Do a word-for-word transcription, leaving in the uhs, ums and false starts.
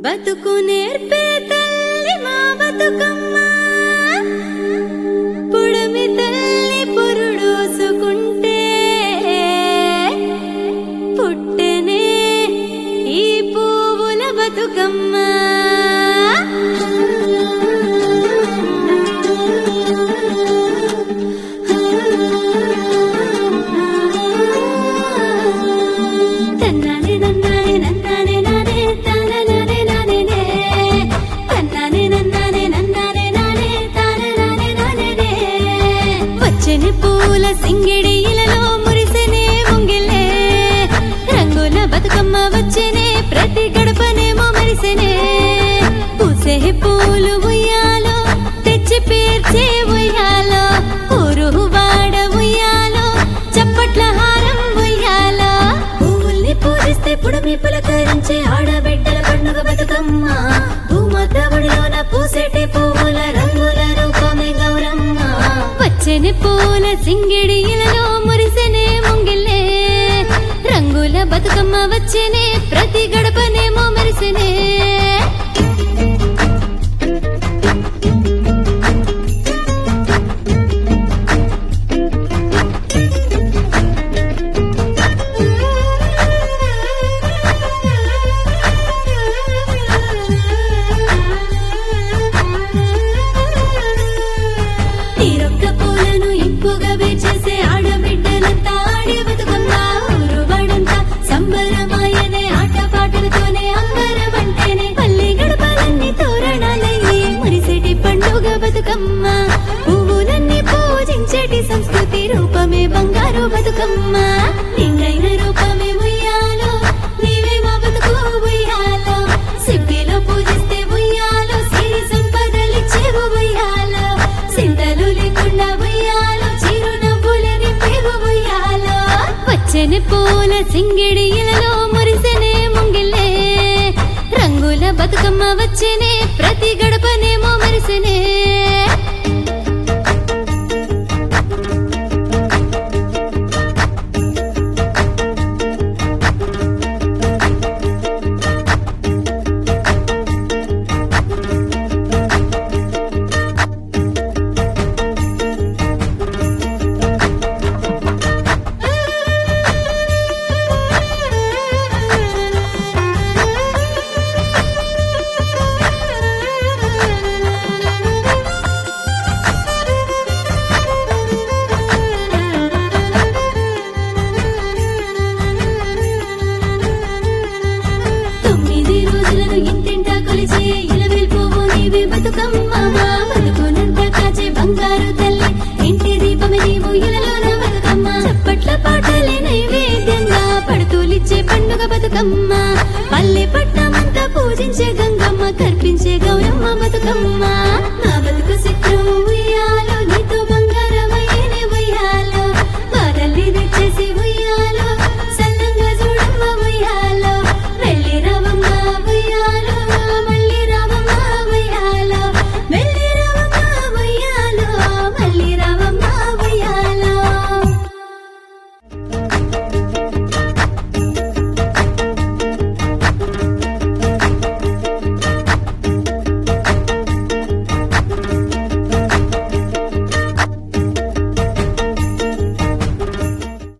బతుకు నేర్పే తల్లి మా బతుకమ్మ, పుడమి తల్లి పురుడోసుకుంటే పుట్టెనే ఈ పువ్వుల బతుకమ్మ. పూల సింగిడి ఇలలో మురిసెనే ముంగిలే, రంగుల బతుకమ్మ వచ్చేనే ప్రతి గడపనేమో మెరిసెనే. పూసే పూలు ఉయ్యాలో తెచ్చి పేర్చే ఉయ్యాలో, ఊరు వాడ ఉయ్యాలో చప్పట్ల హారం ఉయ్యాలో. పువ్వుల్ని పూజిస్తే పుడమి పులకరించే ఆడబిడ్డల పండుగ బతుకమ్మ. భూమాత ఒడిలోన పూసేటి పువ్వుల రంగుల రూపమే గౌరమ్మ. వచ్చెని పూల సింగిడి ఇలలో మురిసెనే ముంగిలే, రంగుల బతుకమ్మ వచ్చేనే ప్రతి గడపనేమో మెరిసెనే. చేసే ఆడబిడ్డలంతా ఆడే బతుకమ్మ, ఊరు వాడంతా సంబరమాయనే ఆట పాటలతోనే అంబరమంటేనే. పల్లె గడపలన్నీ తోరణాలయ్యి మురిసేటి పండుగ బతుకమ్మ. పువ్వులన్నీ పూజించేటి సంస్కృతి రూపమే బంగారు బతుకమ్మ. నిండైన రూపమే ఉయ్యాలో, నీవే మా బతుకు ఉయ్యాలో. సిబ్బిలో పూజిస్తే ఉయ్యాలో, సిరి సంపదలిచ్చేవు ఉయ్యాలో. సింతలు లేకుండా ఉయ్యాలో, వచ్చెని పూల సింగిడి ఇలలో మురిసెనే ముంగిలే, రంగుల బతుకమ్మ వచ్చేనే ప్రతి గడపనేమో మెరిసెనే. బతుకమ్మ బతుకునంత కాచే బంగారు తల్లి, ఇంటి దీపమే నీవు ఇలలోన బతుకమ్మ. చప్పట్ల పాటలే నైవేద్యంగా పడుతూలిచ్చే పండుగ బతుకమ్మ. పల్లె పట్నమంతా పూజించే గంగమ్మ, కర్పించే గౌరమ్మ బతుకమ్మ.